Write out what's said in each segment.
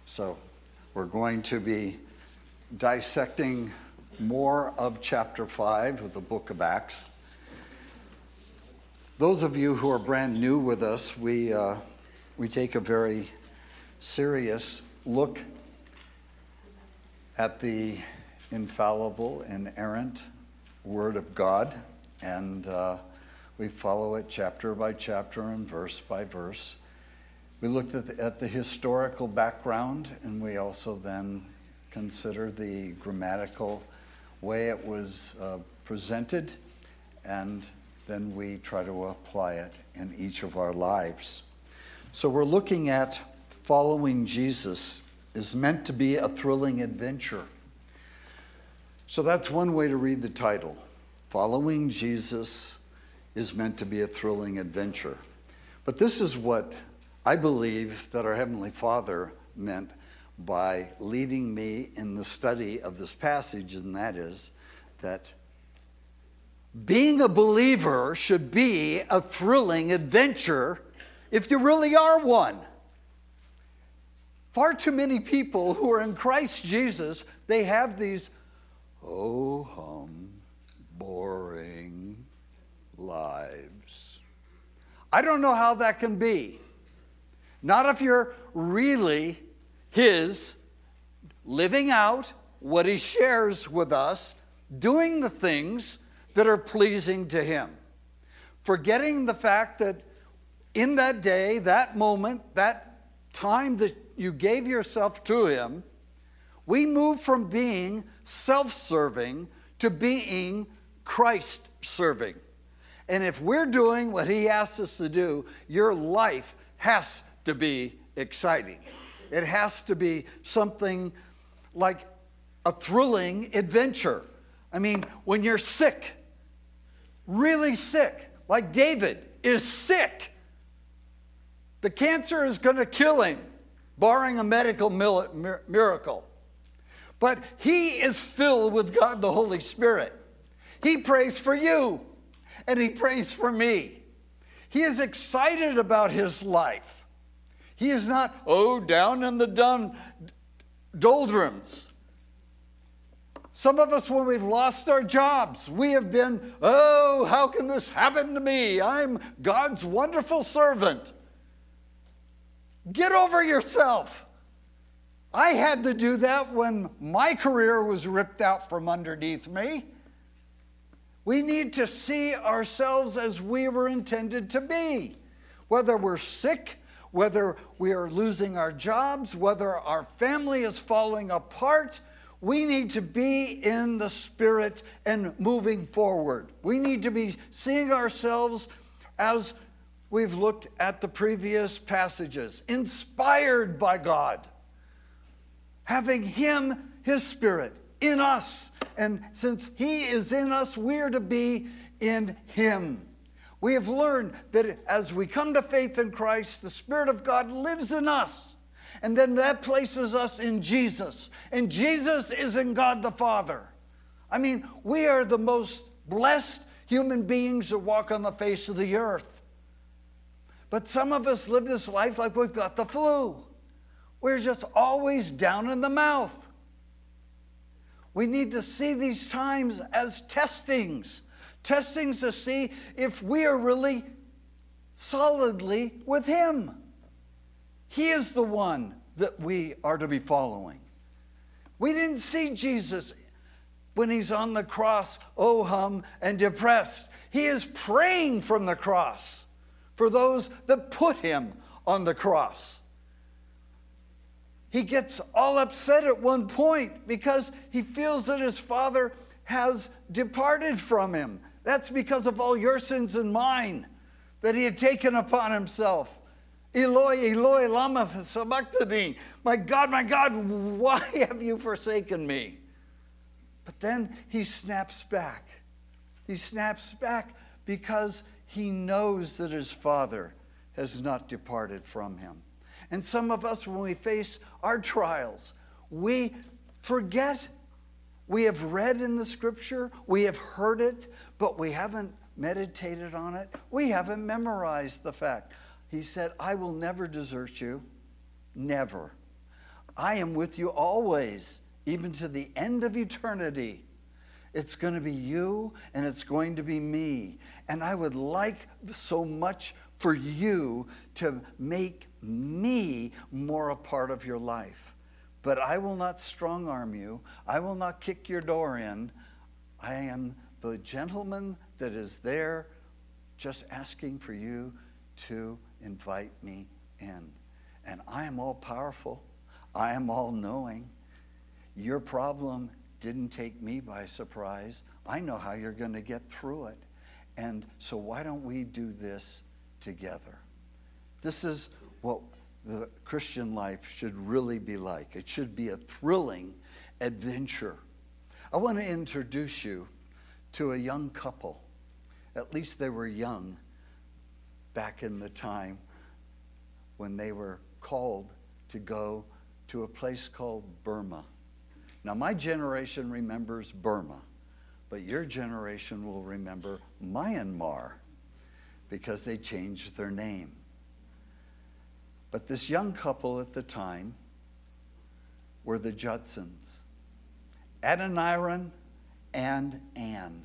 So we're going to be dissecting more of chapter 5 of the book of Acts. Those of you who are brand new with us, we take a very serious look at the infallible, inerrant Word of God, and we follow it chapter by chapter and verse by verse. We looked at the historical background, and we also then consider the grammatical way it was presented, and then we try to apply it in each of our lives. So we're looking at following Jesus is meant to be a thrilling adventure. So that's one way to read the title. Following Jesus is meant to be a thrilling adventure. But this is what I believe that our Heavenly Father meant by leading me in the study of this passage, and that is that being a believer should be a thrilling adventure if you really are one. Far too many people who are in Christ Jesus, they have these boring lives. I don't know how that can be. Not if you're really His, living out what He shares with us, doing the things that are pleasing to Him. Forgetting the fact that in that day, that moment, that time that you gave yourself to Him, we move from being self-serving to being Christ-serving. And if we're doing what He asks us to do, your life has to be exciting. It has to be something like a thrilling adventure. I mean, when you're sick, really sick, like David is sick, the cancer is going to kill him, barring a medical miracle. But he is filled with God the Holy Spirit. He prays for you, and he prays for me. He is excited about his life. He is not, down in the doldrums. Some of us, when we've lost our jobs, we have been, how can this happen to me? I'm God's wonderful servant. Get over yourself. I had to do that when my career was ripped out from underneath me. We need to see ourselves as we were intended to be. Whether we're sick, whether we are losing our jobs, whether our family is falling apart, we need to be in the Spirit and moving forward. We need to be seeing ourselves as we've looked at the previous passages, inspired by God, having Him, His Spirit, in us. And since He is in us, we're to be in Him. We have learned that as we come to faith in Christ, the Spirit of God lives in us. And then that places us in Jesus. And Jesus is in God the Father. I mean, we are the most blessed human beings that walk on the face of the earth. But some of us live this life like we've got the flu. We're just always down in the mouth. We need to see these times as testings to see if we are really solidly with Him. He is the one that we are to be following. We didn't see Jesus when He's on the cross, and depressed. He is praying from the cross for those that put Him on the cross. He gets all upset at one point because he feels that his Father has departed from him. That's because of all your sins and mine that He had taken upon Himself. Eloi, Eloi, lama sabachthani. My God, why have you forsaken me? But then He snaps back. He snaps back because He knows that His Father has not departed from Him. And some of us, when we face our trials, we forget. We have read in the Scripture, we have heard it, but we haven't meditated on it. We haven't memorized the fact. He said, I will never desert you. Never. I am with you always, even to the end of eternity. It's going to be you and it's going to be me. And I would like so much for you to make me more a part of your life. But I will not strong-arm you. I will not kick your door in. I am the gentleman that is there just asking for you to invite me in. And I am all powerful. I am all knowing. Your problem didn't take me by surprise. I know how you're going to get through it. And so why don't we do this together? This is what the Christian life should really be like. It should be a thrilling adventure. I want to introduce you to a young couple. At least they were young back in the time when they were called to go to a place called Burma. Now, my generation remembers Burma, but your generation will remember Myanmar because they changed their name. But this young couple at the time were the Judsons, Adoniram and Anne.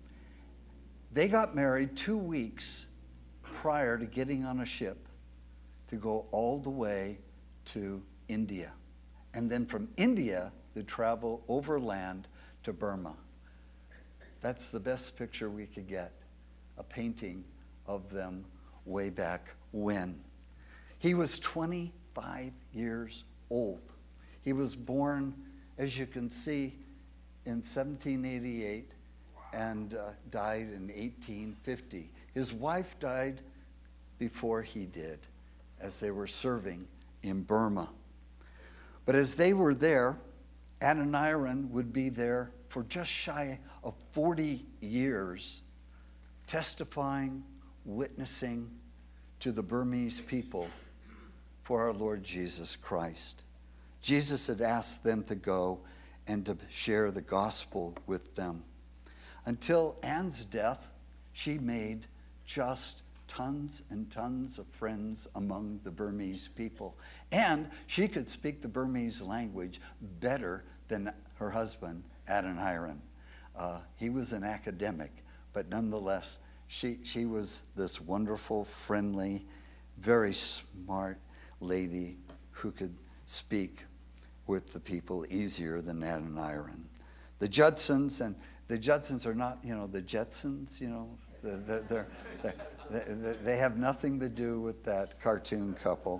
They got married 2 weeks prior to getting on a ship to go all the way to India. And then from India, to travel overland to Burma. That's the best picture we could get, a painting of them way back when. He was 25 years old. He was born, as you can see, in 1788 and died in 1850. His wife died before he did, as they were serving in Burma. But as they were there, Adoniram would be there for just shy of 40 years, testifying, witnessing to the Burmese people for our Lord Jesus Christ. Jesus had asked them to go and to share the gospel with them. Until Anne's death, she made just tons and tons of friends among the Burmese people. And she could speak the Burmese language better than her husband, Adoniram. He was an academic, but nonetheless, she was this wonderful, friendly, very smart lady who could speak with the people easier than Adoniram. The Judsons, and the Judsons are not, the Jetsons, they have nothing to do with that cartoon couple.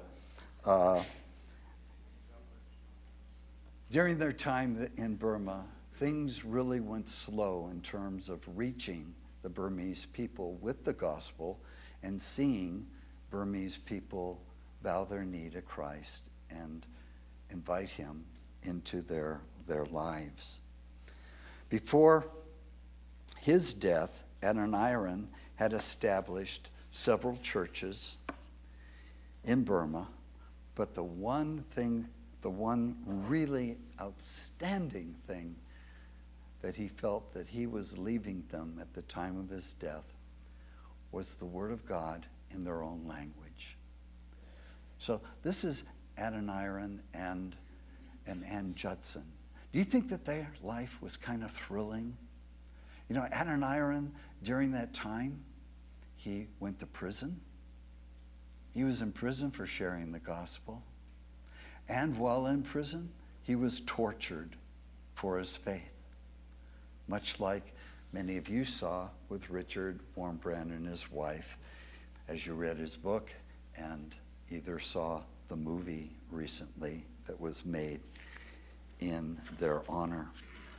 During their time in Burma, things really went slow in terms of reaching the Burmese people with the gospel and seeing Burmese people bow their knee to Christ and invite him into their lives. Before his death, Adoniram had established several churches in Burma, but the one really outstanding thing that he felt that he was leaving them at the time of his death was the Word of God in their own language. So this is Adoniram and Anne Judson. Do you think that their life was kind of thrilling? Adoniram, during that time, he went to prison. He was in prison for sharing the gospel. And while in prison, he was tortured for his faith, much like many of you saw with Richard Wurmbrand and his wife as you read his book and either saw the movie recently that was made in their honor.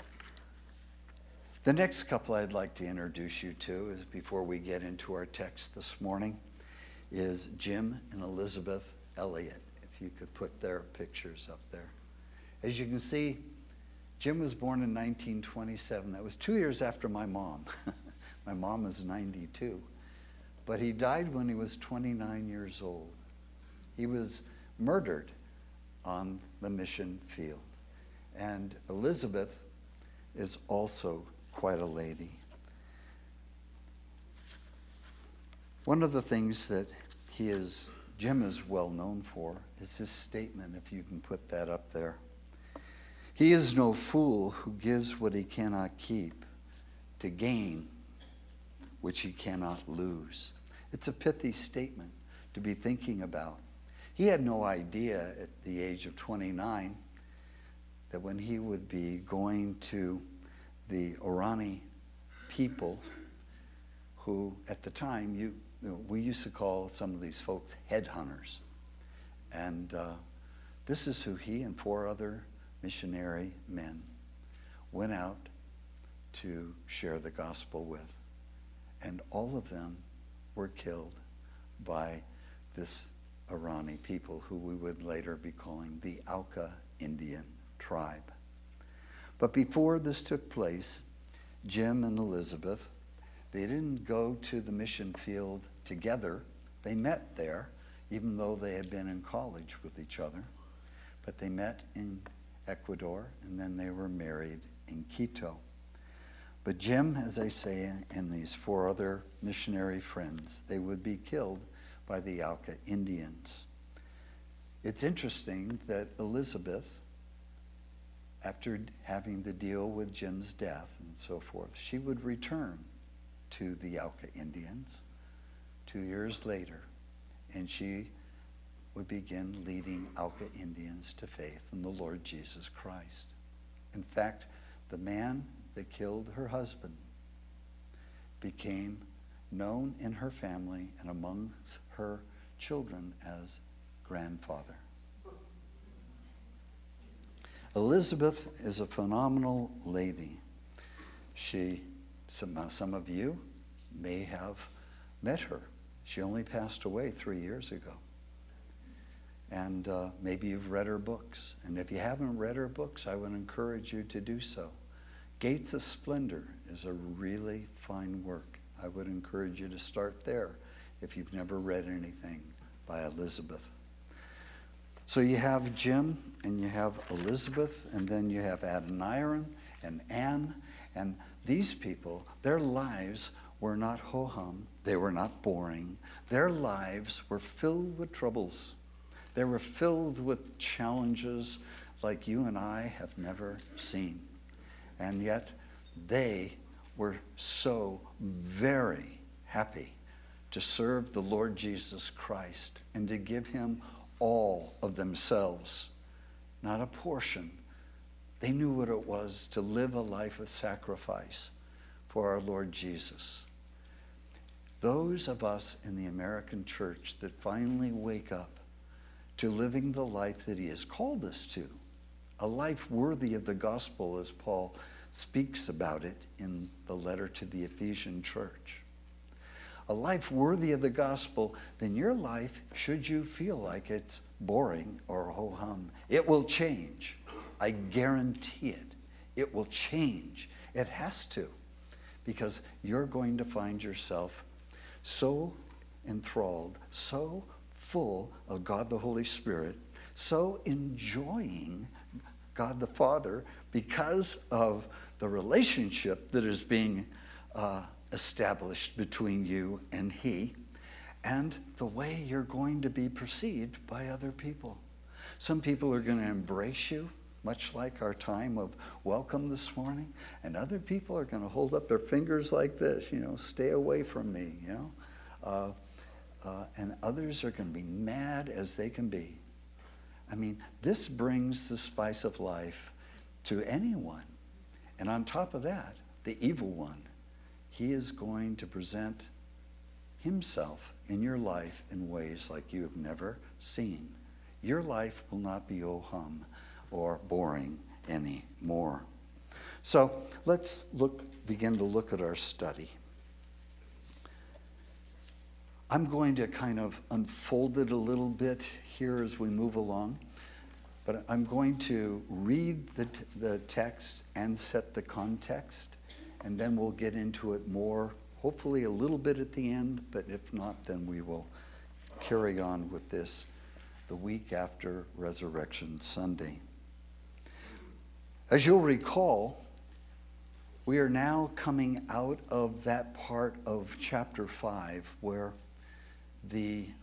The next couple I'd like to introduce you to, is before we get into our text this morning, is Jim and Elizabeth Elliott. If you could put their pictures up there. As you can see, Jim was born in 1927. That was 2 years after my mom. My mom is 92. But he died when he was 29 years old. He was murdered on the mission field. And Elizabeth is also quite a lady. One of the things that he has Jim is well known for is this statement, if you can put that up there. He is no fool who gives what he cannot keep to gain which he cannot lose. It's a pithy statement to be thinking about. He had no idea at the age of 29 that when he would be going to the Orani people, who at the time we used to call some of these folks headhunters. And this is who he and 4 other missionary men went out to share the gospel with. And all of them were killed by this Orani people, who we would later be calling the Auca Indian tribe. But before this took place, Jim and Elizabeth, they didn't go to the mission field together. They met there, even though they had been in college with each other. But they met in Ecuador, and then they were married in Quito. But Jim, as I say, and these 4 other missionary friends, they would be killed by the Auca Indians. It's interesting that Elizabeth, after having to deal with Jim's death and so forth, she would return to the Auca Indians 2 years later, and she would begin leading Auca Indians to faith in the Lord Jesus Christ. In fact, the man that killed her husband became known in her family and amongst her children as grandfather. Elizabeth is a phenomenal lady. Some of you may have met her. She only passed away 3 years ago. And maybe you've read her books. And if you haven't read her books, I would encourage you to do so. Gates of Splendor is a really fine work. I would encourage you to start there if you've never read anything by Elizabeth. So you have Jim, and you have Elizabeth, and then you have Adoniram and Anne. And these people, their lives were not ho-hum. They were not boring. Their lives were filled with troubles. They were filled with challenges like you and I have never seen. And yet they were so very happy to serve the Lord Jesus Christ and to give him all of themselves, not a portion. They knew what it was to live a life of sacrifice for our Lord Jesus. Those of us in the American church that finally wake up to living the life that he has called us to, a life worthy of the gospel, as Paul speaks about it in the letter to the Ephesian church. A life worthy of the gospel, then your life, should you feel like it's boring or ho-hum, it will change. I guarantee it. It will change. It has to, because you're going to find yourself so enthralled, so full of God the Holy Spirit, so enjoying God the Father because of the relationship that is being established between you and he, and the way you're going to be perceived by other people. Some people are going to embrace you, much like our time of welcome this morning, and other people are going to hold up their fingers like this, stay away from me, and others are going to be mad as they can be. I mean, this brings the spice of life to anyone. And on top of that, the evil one, he is going to present himself in your life in ways like you have never seen. Your life will not be oh-hum or boring anymore. So let's begin to look at our study. I'm going to kind of unfold it a little bit here as we move along, but I'm going to read the text and set the context, and then we'll get into it more, hopefully a little bit at the end, but if not, then we will carry on with this the week after Resurrection Sunday. As you'll recall, we are now coming out of that part of chapter 5 where the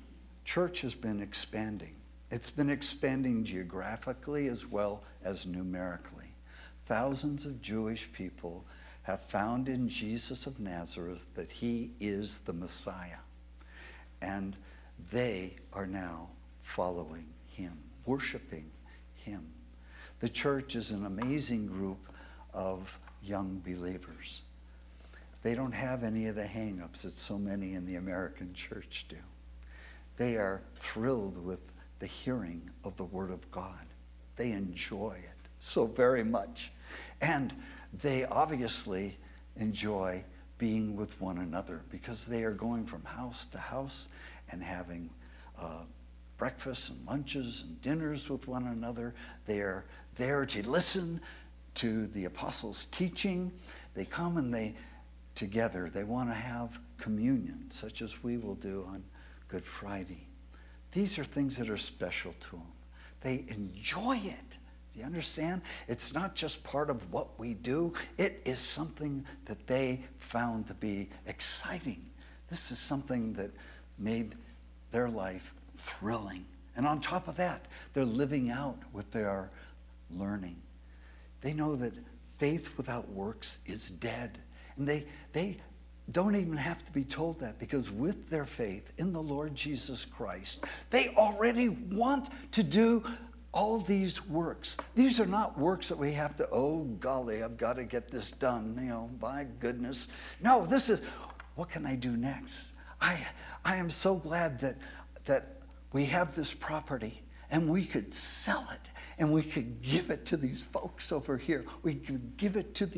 church has been expanding. It's been expanding geographically as well as numerically. Thousands of Jewish people have found in Jesus of Nazareth that he is the Messiah. And they are now following him, worshiping him. The church is an amazing group of young believers. They don't have any of the hang-ups that so many in the American church do. They are thrilled with the hearing of the Word of God. They enjoy it so very much. And they obviously enjoy being with one another because they are going from house to house and having breakfasts and lunches and dinners with one another. They are there to listen to the apostles' teaching. They come and they together. They want to have communion, such as we will do on Good Friday. These are things that are special to them. They enjoy it. Do you understand? It's not just part of what we do. It is something that they found to be exciting. This is something that made their life thrilling. And on top of that, they're living out what they are learning. They know that faith without works is dead. And they don't even have to be told that, because with their faith in the Lord Jesus Christ, they already want to do all these works. These are not works that we have to, oh golly, I've got to get this done, my goodness. No, this is, what can I do next? I am so glad that we have this property and we could sell it and we could give it to these folks over here. We could give it to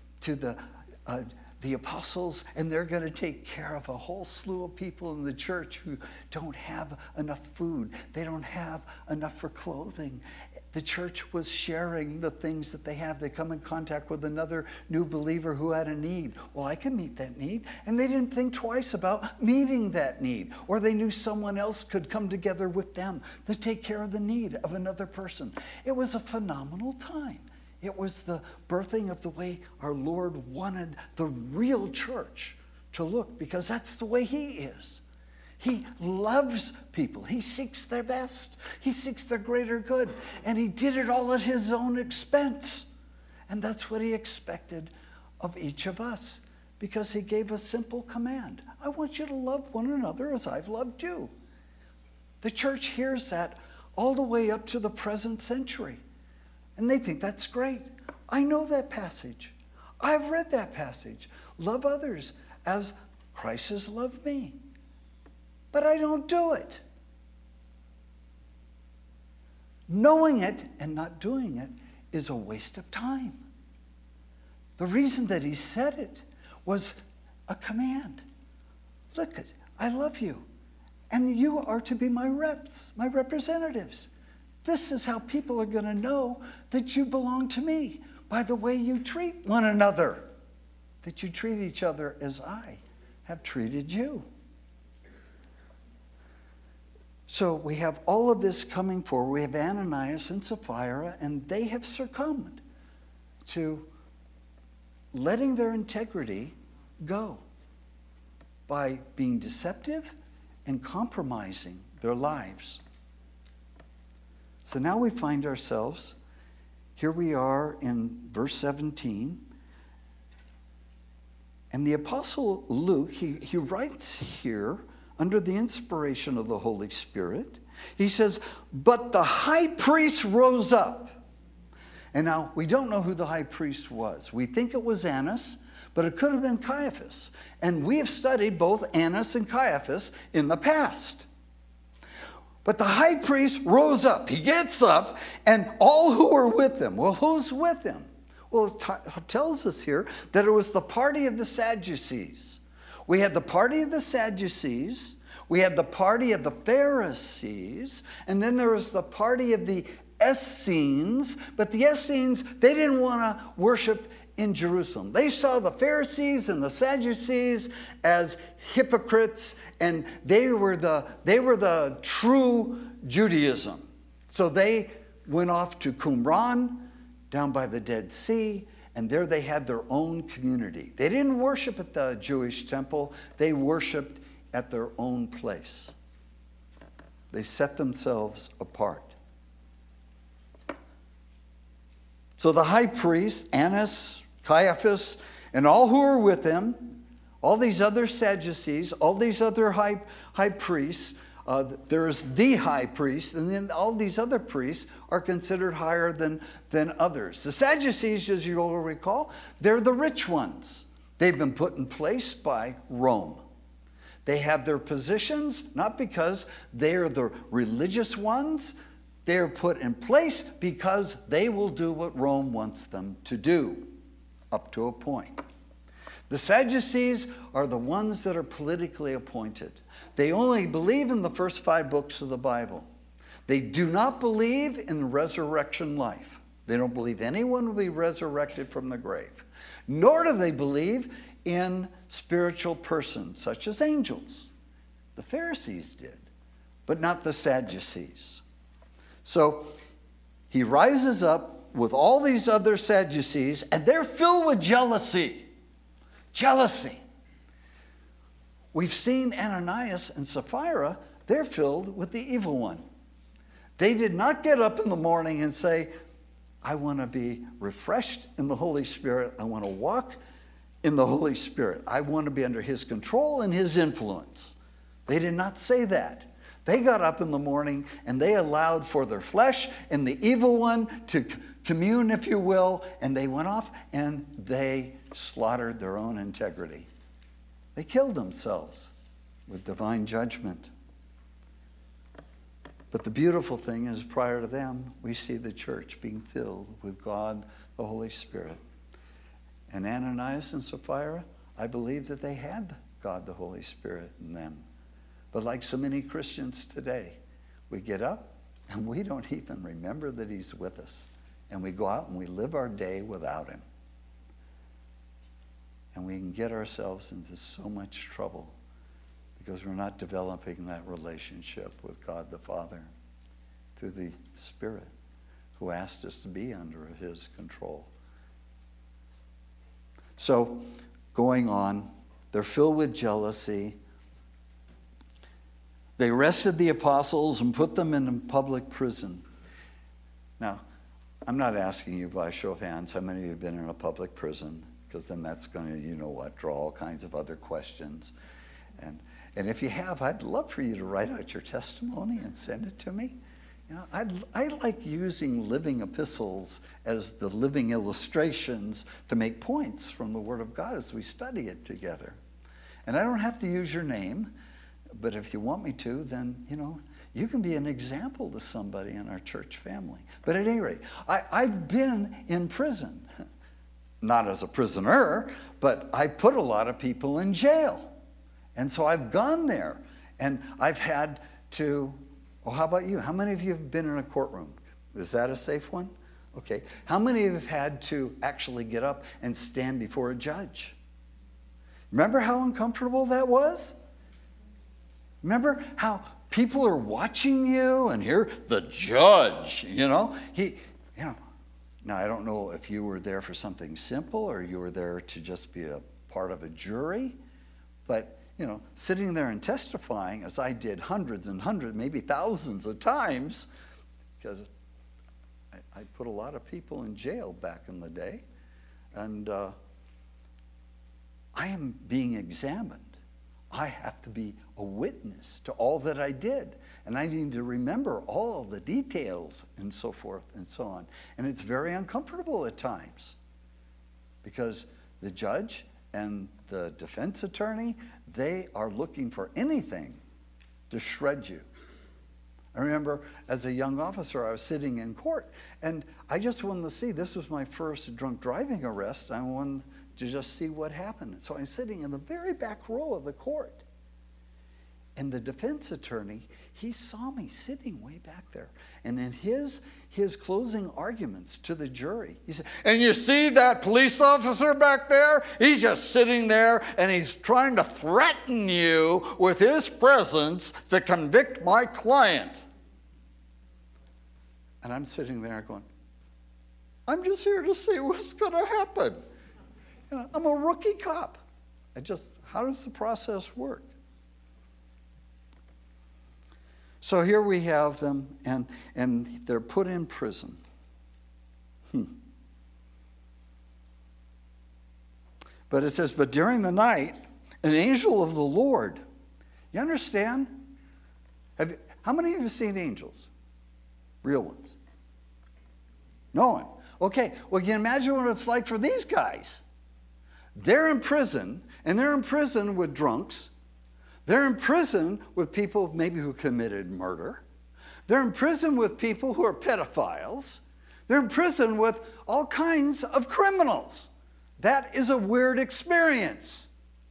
the apostles, and they're going to take care of a whole slew of people in the church who don't have enough food. They don't have enough for clothing. The church was sharing the things that they have. They come in contact with another new believer who had a need. Well, I can meet that need. And they didn't think twice about meeting that need. Or they knew someone else could come together with them to take care of the need of another person. It was a phenomenal time. It was the birthing of the way our Lord wanted the real church to look, because that's the way he is. He loves people. He seeks their best. He seeks their greater good. And he did it all at his own expense. And that's what he expected of each of us, because he gave a simple command. I want you to love one another as I've loved you. The church hears that all the way up to the present century. And they think that's great. I know that passage. I've read that passage. Love others as Christ has loved me. But I don't do it. Knowing it and not doing it is a waste of time. The reason that he said it was a command. Look, I love you. And you are to be my reps, my representatives. This is how people are going to know that you belong to me, by the way you treat one another, that you treat each other as I have treated you. So we have all of this coming forward. We have Ananias and Sapphira, and they have succumbed to letting their integrity go by being deceptive and compromising their lives. So now we find ourselves, here we are in verse 17. And the Apostle Luke, he writes here under the inspiration of the Holy Spirit. He says, but the high priest rose up. And now we don't know who the high priest was. We think it was Annas, but it could have been Caiaphas. And we have studied both Annas and Caiaphas in the past. But the high priest rose up. He gets up, and all who were with him. Well, who's with him? Well, it tells us here that it was the party of the Sadducees. We had the party of the Sadducees. We had the party of the Pharisees. And then there was the party of the Essenes. But the Essenes, they didn't want to worship in Jerusalem. They saw the Pharisees and the Sadducees as hypocrites, and they were the true Judaism. So they went off to Qumran, down by the Dead Sea, and there they had their own community. They didn't worship at the Jewish temple. They worshiped at their own place. They set themselves apart. So the high priest, Annas, Caiaphas, and all who were with him, all these other Sadducees, all these other high priests, there's the high priest, and then all these other priests are considered higher than others. The Sadducees, as you'll recall, they're the rich ones. They've been put in place by Rome. They have their positions not because they are the religious ones. They are put in place because they will do what Rome wants them to do, up to a point. The Sadducees are the ones that are politically appointed. They only believe in the first 5 books of the Bible. They do not believe in resurrection life. They don't believe anyone will be resurrected from the grave. Nor do they believe in spiritual persons, such as angels. The Pharisees did, but not the Sadducees. So he rises up with all these other Sadducees, and they're filled with jealousy. Jealousy. We've seen Ananias and Sapphira, they're filled with the evil one. They did not get up in the morning and say, I want to be refreshed in the Holy Spirit. I want to walk in the Holy Spirit. I want to be under his control and his influence. They did not say that. They got up in the morning and they allowed for their flesh and the evil one to commune, if you will, and they went off and they slaughtered their own integrity. They killed themselves with divine judgment. But the beautiful thing is, prior to them, we see the church being filled with God, the Holy Spirit. And Ananias and Sapphira, I believe that they had God, the Holy Spirit in them. But like so many Christians today, we get up and we don't even remember that he's with us. And we go out and we live our day without him. And we can get ourselves into so much trouble because we're not developing that relationship with God the Father through the Spirit who asked us to be under his control. So, going on, they're filled with jealousy. They arrested the apostles and put them in a public prison. Now, I'm not asking you by a show of hands how many of you have been in a public prison, because then that's going to, draw all kinds of other questions. And if you have, I'd love for you to write out your testimony and send it to me. I like using living epistles as the living illustrations to make points from the Word of God as we study it together. And I don't have to use your name, but if you want me to, then, you can be an example to somebody in our church family. But at any rate, I've been in prison. Not as a prisoner, but I put a lot of people in jail. And so I've gone there, and I've had to, how about you? How many of you have been in a courtroom? Is that a safe one? Okay. How many of you have had to actually get up and stand before a judge? Remember how uncomfortable that was? Remember how people are watching you, and here the judge, Now, I don't know if you were there for something simple or you were there to just be a part of a jury, but sitting there and testifying, as I did hundreds and hundreds, maybe thousands of times, because I put a lot of people in jail back in the day, and I am being examined. I have to be a witness to all that I did, and I need to remember all the details and so forth and so on. And it's very uncomfortable at times because the judge and the defense attorney, they are looking for anything to shred you. I remember as a young officer, I was sitting in court, and I just wanted to see, this was my first drunk driving arrest. I wanted to just see what happened. So I'm sitting in the very back row of the court. And the defense attorney, he saw me sitting way back there. And in his closing arguments to the jury, he said, and you see that police officer back there? He's just sitting there and he's trying to threaten you with his presence to convict my client. And I'm sitting there going, I'm just here to see what's going to happen. I'm a rookie cop. How does the process work? So here we have them, and they're put in prison. But it says, but during the night, an angel of the Lord. You understand? How many of you have seen angels? Real ones? No one. Okay, well, can you imagine what it's like for these guys? They're in prison, and they're in prison with drunks. They're in prison with people maybe who committed murder. They're in prison with people who are pedophiles. They're in prison with all kinds of criminals. That is a weird experience.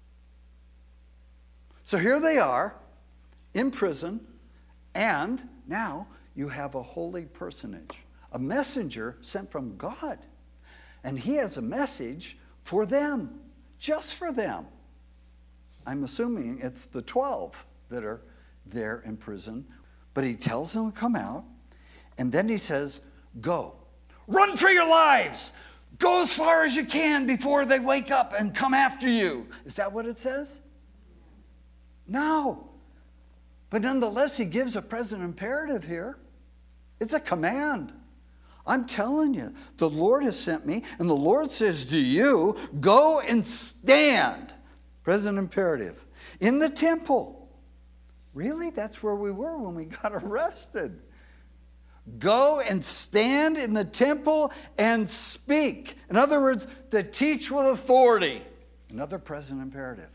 So here they are in prison, and now you have a holy personage, a messenger sent from God. And he has a message for them, just for them. I'm assuming it's the 12 that are there in prison. But he tells them to come out, and then he says, go. Run for your lives. Go as far as you can before they wake up and come after you. Is that what it says? No. But nonetheless, he gives a present imperative here. It's a command. I'm telling you, the Lord has sent me, and the Lord says to you, go and stand. Present imperative. In the temple. Really? That's where we were when we got arrested. Go and stand in the temple and speak. In other words, to teach with authority. Another present imperative.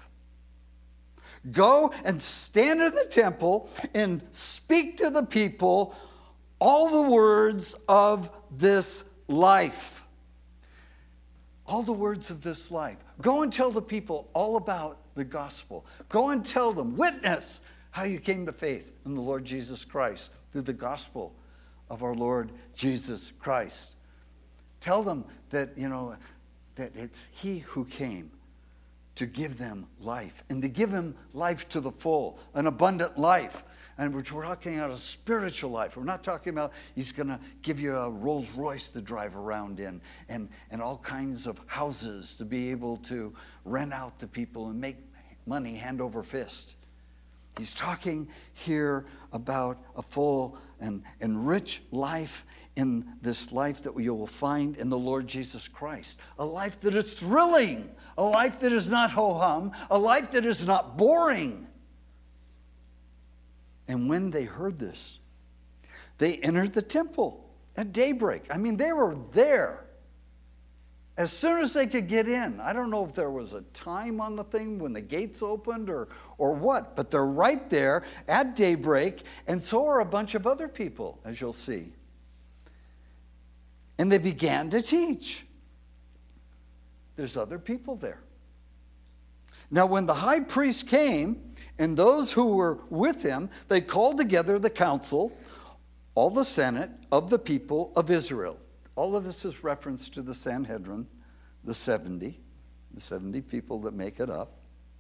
Go and stand in the temple and speak to the people all the words of this life. All the words of this life. Go and tell the people all about the gospel. Go and tell them, witness how you came to faith in the Lord Jesus Christ through the gospel of our Lord Jesus Christ. Tell them that, that it's he who came to give them life, and to give them life to the full, an abundant life. And we're talking about a spiritual life. We're not talking about he's going to give you a Rolls Royce to drive around in, and all kinds of houses to be able to rent out to people and make money hand over fist. He's talking here about a full and rich life, in this life that you will find in the Lord Jesus Christ. A life that is thrilling, a life that is not ho-hum, a life that is not boring. And when they heard this, they entered the temple at daybreak. I mean, they were there as soon as they could get in. I don't know if there was a time on the thing when the gates opened or what, but they're right there at daybreak, and so are a bunch of other people, as you'll see. And they began to teach. There's other people there. Now, when the high priest came, and those who were with him, they called together the council, all the senate of the people of Israel. All of this is reference to the Sanhedrin, the 70 people that make it up.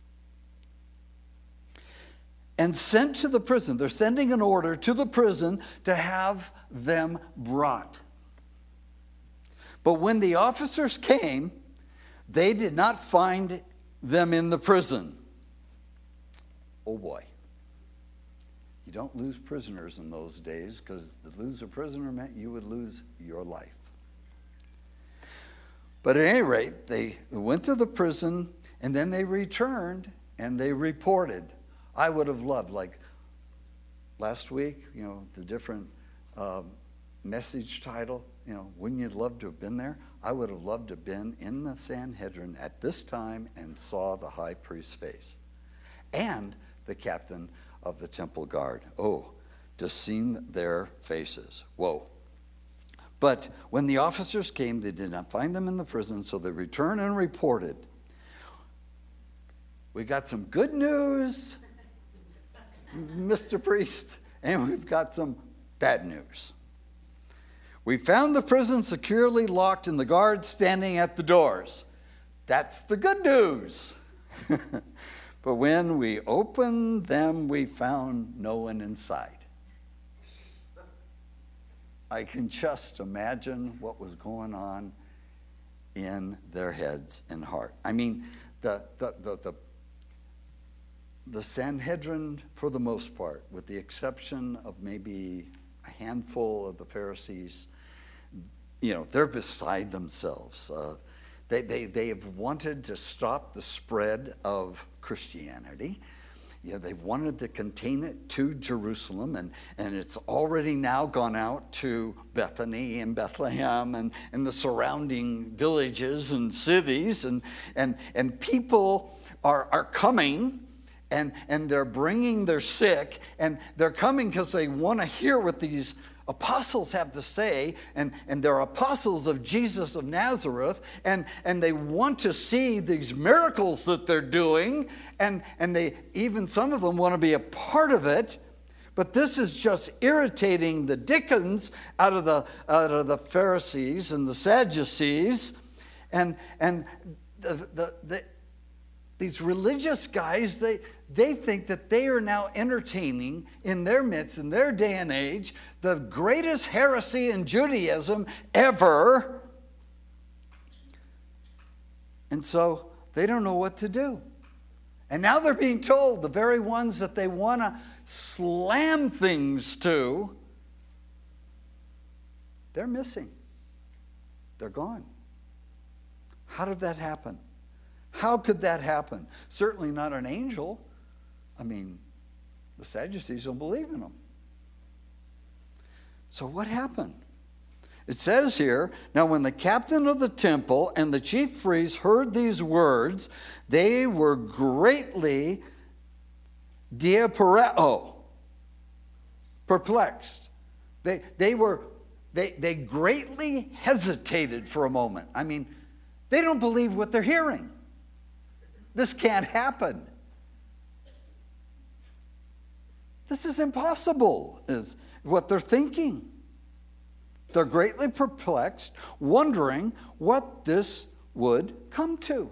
And sent to the prison. They're sending an order to the prison to have them brought. But when the officers came, they did not find them in the prison. Oh boy. You don't lose prisoners in those days, because to lose a prisoner meant you would lose your life. But at any rate, they went to the prison, and then they returned, and they reported. I would have loved, like last week, the different message title, wouldn't you love to have been there? I would have loved to have been in the Sanhedrin at this time and saw the high priest's face and the captain of the temple guard. Oh, to see their faces. Whoa. But when the officers came, they did not find them in the prison, so they returned and reported. We got some good news, Mr. Priest, and we've got some bad news. We found the prison securely locked and the guards standing at the doors. That's the good news. But when we opened them, we found no one inside. I can just imagine what was going on in their heads and heart. I mean, the Sanhedrin, for the most part, with the exception of maybe a handful of the Pharisees, they're beside themselves. They have wanted to stop the spread of Christianity. They wanted to contain it to Jerusalem, and it's already now gone out to Bethany and Bethlehem and the surrounding villages and cities, and people are coming, and they're bringing their sick, and they're coming because they want to hear what these apostles have to say, and they're apostles of Jesus of Nazareth, and they want to see these miracles that they're doing, and they even some of them want to be a part of it. But this is just irritating the dickens out of the Pharisees and the Sadducees, and these religious guys, they think that they are now entertaining in their midst, in their day and age, the greatest heresy in Judaism ever. And so they don't know what to do. And now they're being told, the very ones that they want to slam things to, they're missing. They're gone. How did that happen? How could that happen? Certainly not an angel. I mean, the Sadducees don't believe in them. So what happened? It says here, now when the captain of the temple and the chief priests heard these words, they were greatly diaporeo, perplexed. They greatly hesitated for a moment. I mean, they don't believe what they're hearing. This can't happen. This is impossible, is what they're thinking. They're greatly perplexed, wondering what this would come to.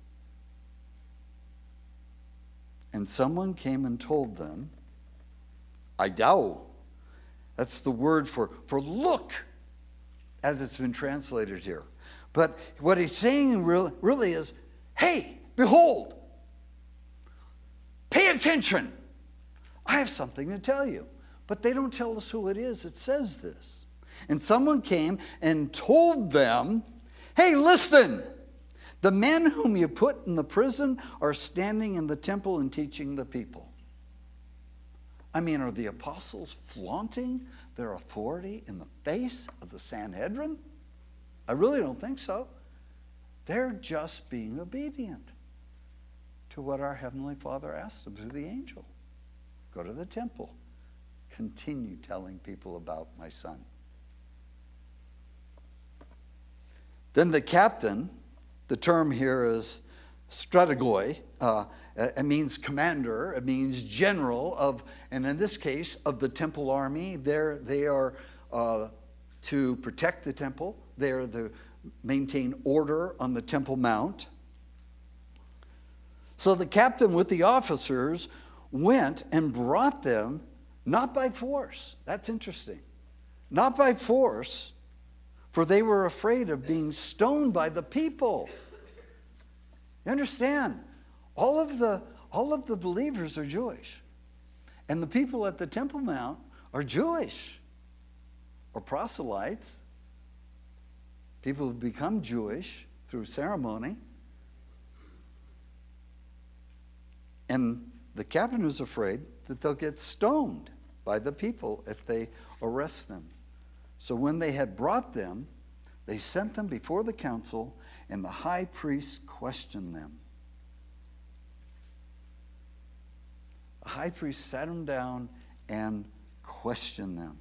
And someone came and told them, Idao. That's the word for look, as it's been translated here. But what he's saying really is, hey, behold, pay attention. I have something to tell you. But they don't tell us who it is. It says this. And someone came and told them, hey, listen, the men whom you put in the prison are standing in the temple and teaching the people. I mean, are the apostles flaunting their authority in the face of the Sanhedrin? I really don't think so. They're just being obedient to what our Heavenly Father asked them through the angel. Go to the temple. Continue telling people about my son. Then the captain, the term here is strategoi. It means commander. It means general of, and in this case, of the temple army. They are to protect the temple. They are to maintain order on the Temple Mount. So the captain with the officers went and brought them, not by force. That's interesting. Not by force, for they were afraid of being stoned by the people. You understand? All of the believers are Jewish. And the people at the Temple Mount are Jewish or proselytes. People who've become Jewish through ceremony. And the captain is afraid that they'll get stoned by the people if they arrest them. So when they had brought them, they sent them before the council, and the high priest questioned them. The high priest sat them down and questioned them.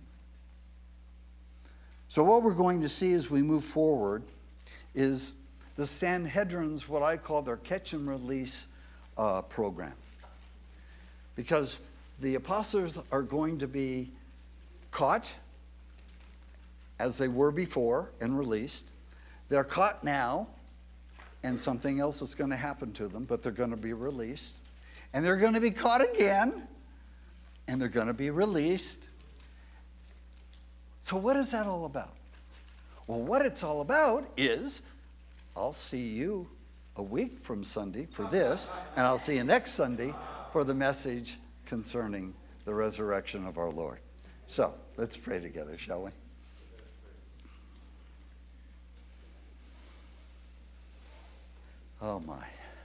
So what we're going to see as we move forward is the Sanhedrin's, what I call their catch and release program. Because the apostles are going to be caught as they were before and released. They're caught now, and something else is going to happen to them, but they're going to be released. And they're going to be caught again, and they're going to be released. So what is that all about? Well, what it's all about is, I'll see you a week from Sunday for this, and I'll see you next Sunday for the message concerning the resurrection of our Lord. So, let's pray together, shall we? Oh my.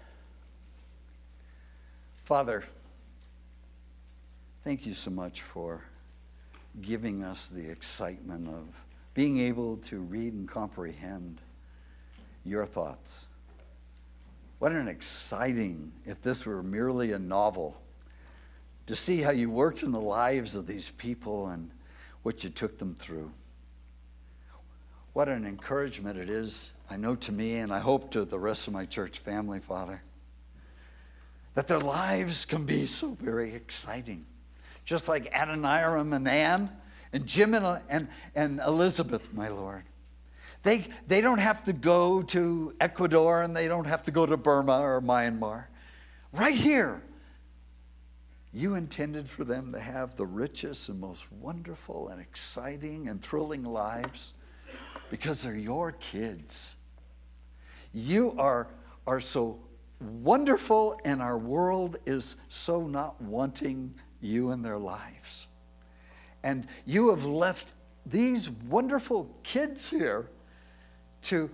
Father, thank you so much for giving us the excitement of being able to read and comprehend your thoughts. What an exciting, if this were merely a novel, to see how you worked in the lives of these people and what you took them through. What an encouragement it is, I know, to me, and I hope to the rest of my church family, Father, that their lives can be so very exciting. Just like Adoniram and Anne and Jim and Elizabeth, my Lord. They don't have to go to Ecuador, and they don't have to go to Burma or Myanmar. Right here, you intended for them to have the richest and most wonderful and exciting and thrilling lives because they're your kids. You are so wonderful, and our world is so not wanting you in their lives. And you have left these wonderful kids here to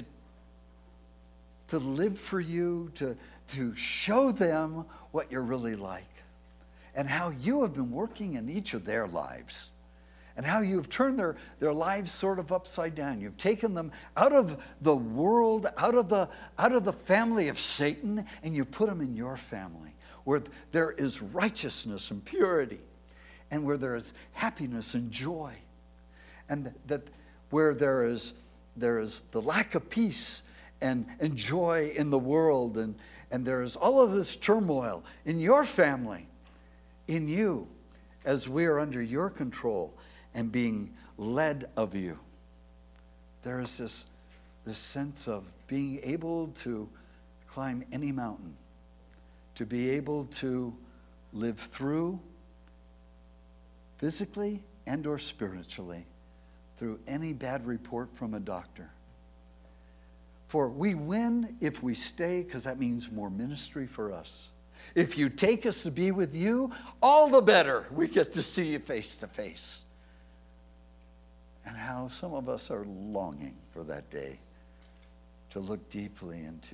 live for you, to show them what you're really like, and how you have been working in each of their lives, and how you've turned their lives sort of upside down. You've taken them out of the world, out of the family of Satan, and you put them in your family, where there is righteousness and purity, and where there is happiness and joy, and that where there is the lack of peace and joy in the world, and there is all of this turmoil in your family, in you, as we are under your control and being led of you. There is this sense of being able to climb any mountain, to be able to live through, physically and or spiritually, through any bad report from a doctor. For we win if we stay, because that means more ministry for us. If you take us to be with you, all the better. We get to see you face to face. And how some of us are longing for that day to look deeply into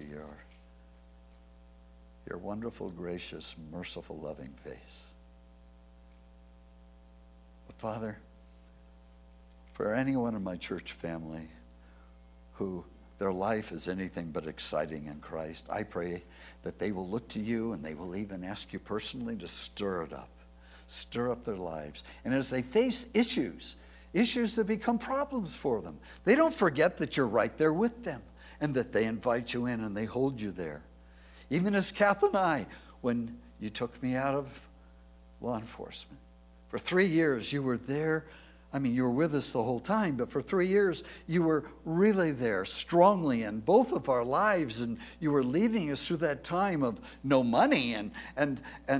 your wonderful, gracious, merciful, loving face. But Father, for anyone in my church family who their life is anything but exciting in Christ, I pray that they will look to you, and they will even ask you personally to stir up their lives. And as they face issues that become problems for them, they don't forget that you're right there with them, and that they invite you in and they hold you there. Even as Kath and I, when you took me out of law enforcement, for 3 years you were there. I mean, you were with us the whole time, but for 3 years, you were really there strongly in both of our lives, and you were leading us through that time of no money and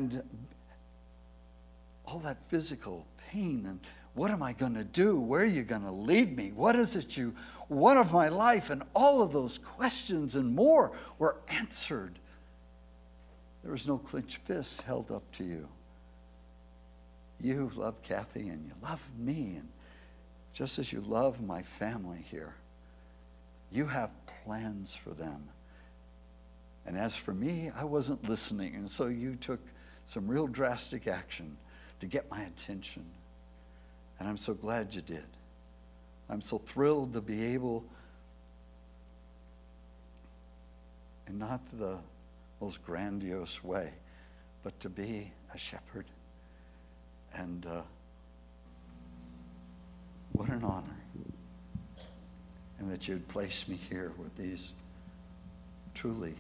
all that physical pain. And what am I going to do? Where are you going to lead me? What is it you want of my life? And all of those questions and more were answered. There was no clenched fist held up to you. You love Kathy, and you love me, and just as you love my family here, you have plans for them. And as for me, I wasn't listening, and so you took some real drastic action to get my attention. And I'm so glad you did. I'm so thrilled to be able, in not the most grandiose way, but to be a shepherd. And what an honor. And that you'd place me here with these truly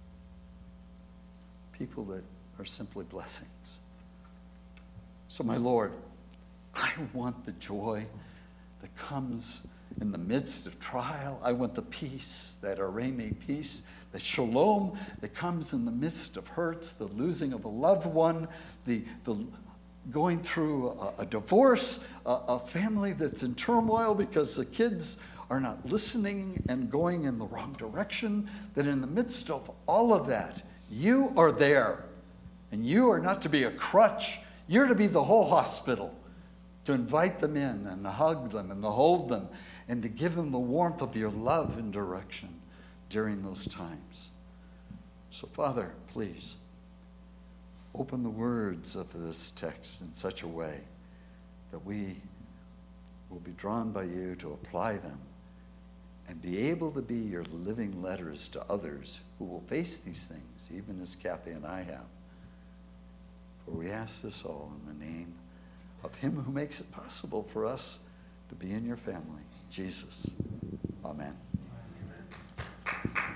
people that are simply blessings. So, my Lord, I want the joy that comes in the midst of trial. I want the peace, that arame peace, the shalom that comes in the midst of hurts, the losing of a loved one, the going through a divorce, a family that's in turmoil because the kids are not listening and going in the wrong direction, that in the midst of all of that, you are there And you are not to be a crutch. You're to be the whole hospital, to invite them in and to hug them and to hold them and to give them the warmth of your love and direction during those times. So, Father, please, open the words of this text in such a way that we will be drawn by you to apply them and be able to be your living letters to others who will face these things, even as Kathy and I have. For we ask this all in the name of him who makes it possible for us to be in your family, Jesus. Amen.